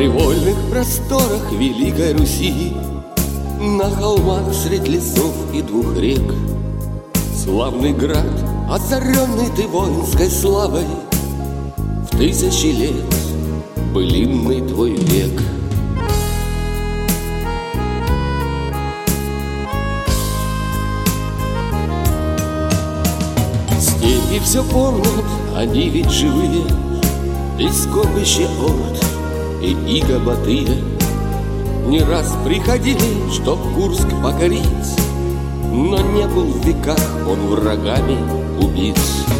привольных просторах Великой Руси, на холмах средь лесов и двух рек, славный град, озаренный ты воинской славой, в 1000 лет былинный твой век. Степи все помнят, они ведь живые, и скопище орд, и иго Батыя. Не раз приходили, чтоб Курск покорить, но не был в веках он врагами убит.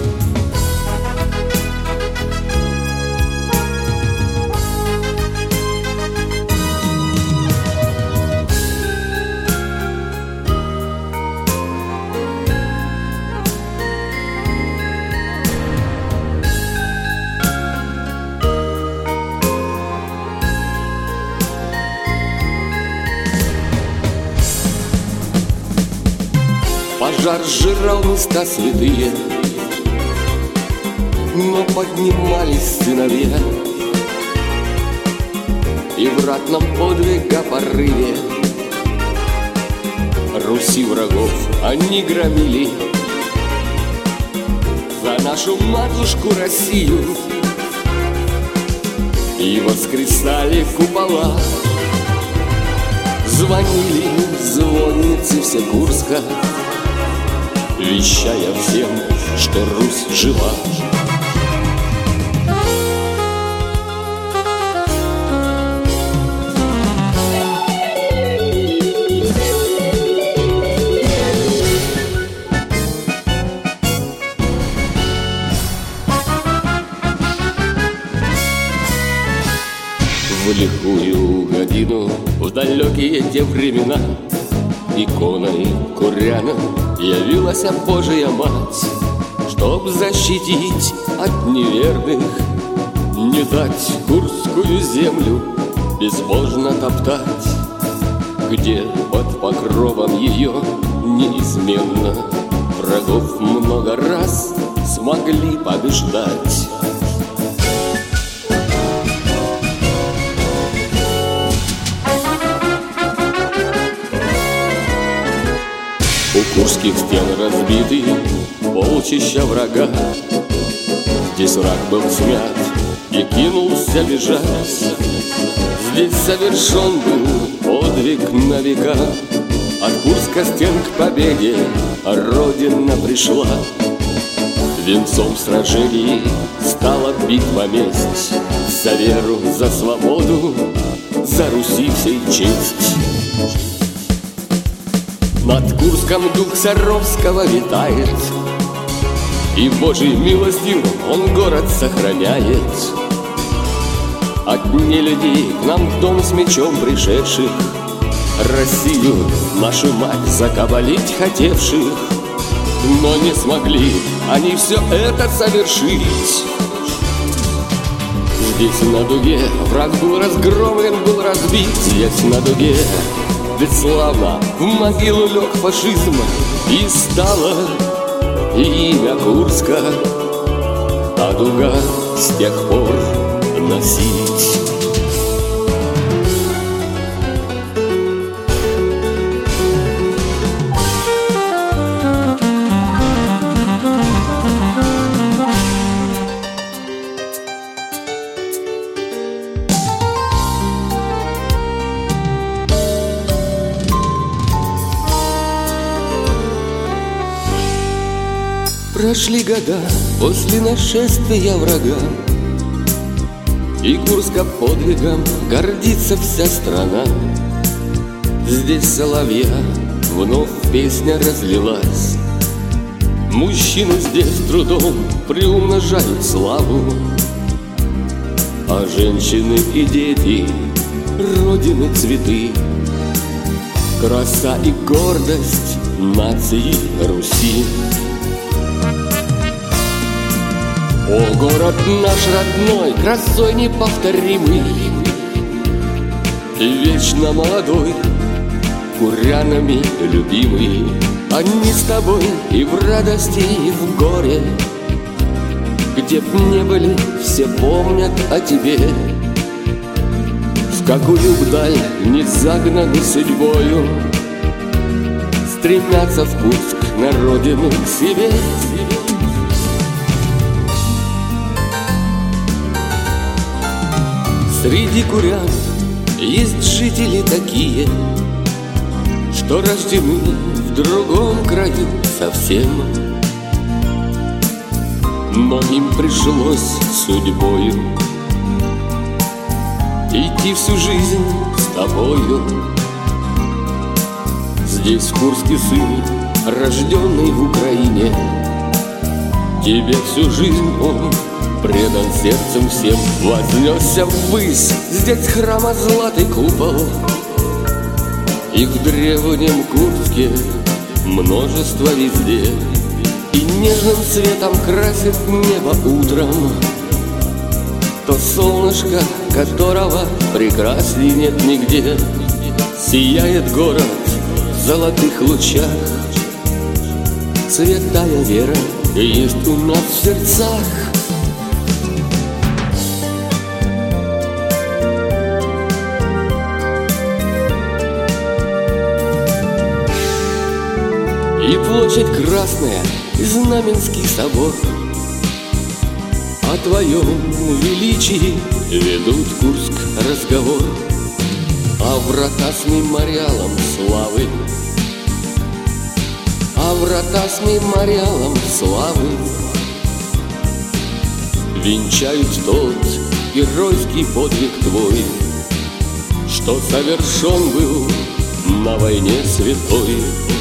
Пожар сжирал места святые, но поднимались сыновья, и в ратном подвига порыве Руси врагов они громили. За нашу матушку Россию и воскресали купола. Звонили звонницы все Курска, вещая всем, что Русь жива. В лихую годину, в далекие те времена, иконой куряна явилась Божия Мать, чтоб защитить от неверных, не дать Курскую землю безбожно топтать, где под покровом ее неизменно врагов много раз смогли побеждать. У курских стен разбиты полчища врага. Здесь враг был смят и кинулся бежать. Здесь совершен был подвиг на века. От Курска стен к победе Родина пришла. Венцом сражений стала битва месть. За веру, за свободу, за Руси всей честь. Над Курском дух Саровского витает, и Божьей милостью он город сохраняет. От нелюдей к нам в дом с мечом пришедших, Россию, нашу мать, закабалить хотевших, но не смогли они все это совершить. Здесь на дуге враг был разгромлен, был разбит. Здесь на дуге ведь славно в могилу лег фашизм, и стало имя Курска, а дуга с тех пор носить. Прошли года после нашествия врага, и Курска подвигом гордится вся страна. Здесь соловья вновь песня разлилась. Мужчины здесь трудом приумножают славу, а женщины и дети Родины цветы. Краса и гордость нации Руси. О, город наш родной, красой неповторимый, вечно молодой, курянами любимый. Они с тобой и в радости, и в горе, где б не были, все помнят о тебе. в какую вдаль не загнаны судьбою, стремятся в Курск на родину к себе. Среди курян есть жители такие, что рождены в другом краю совсем, но им пришлось судьбою идти всю жизнь с тобою. Здесь в Курске сын, рожденный в Украине, тебе всю жизнь он предан сердцем всем. Вознесся ввысь, здесь храма златый купол, и в древнем Курске множество везде, и нежным цветом красит небо утром то солнышко, которого прекрасней нет нигде. Сияет город в золотых лучах, святая вера есть у нас в сердцах. И площадь Красная, и Знаменский собор о твоем величии ведут Курск разговор, а врата с мемориалом славы, а врата с мемориалом славы венчают тот геройский подвиг твой, что совершен был на войне святой.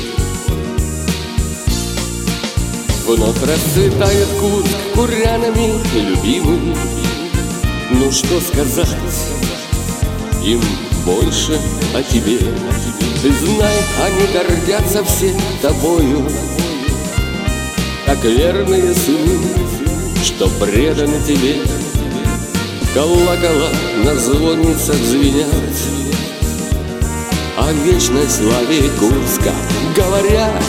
Вновь расцветает Курск курянами любимый. Ну что сказать им больше о тебе? Ты знай, они гордятся все тобою, как верные сыны, что преданы тебе. Колокола на звонницах звенят, о вечной славе Курска говорят.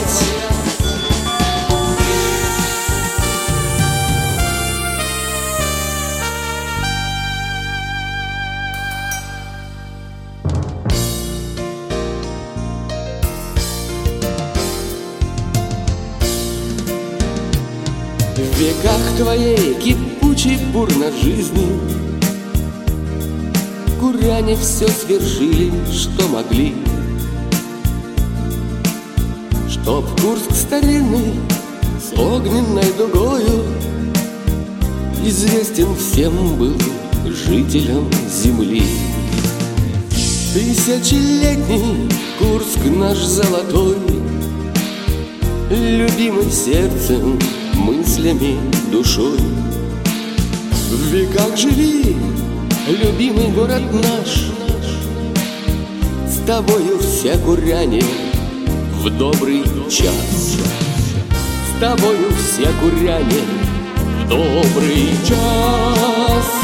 В веках твоей кипучей бурной жизни куряне все свершили, что могли, чтоб Курск старинный с огненной дугою известен всем был жителям земли. Тысячелетний Курск наш золотой, любимый сердцем, мыслями, душой. В веках живи, любимый город наш, с тобою все куряне в добрый час, с тобою все куряне в добрый час.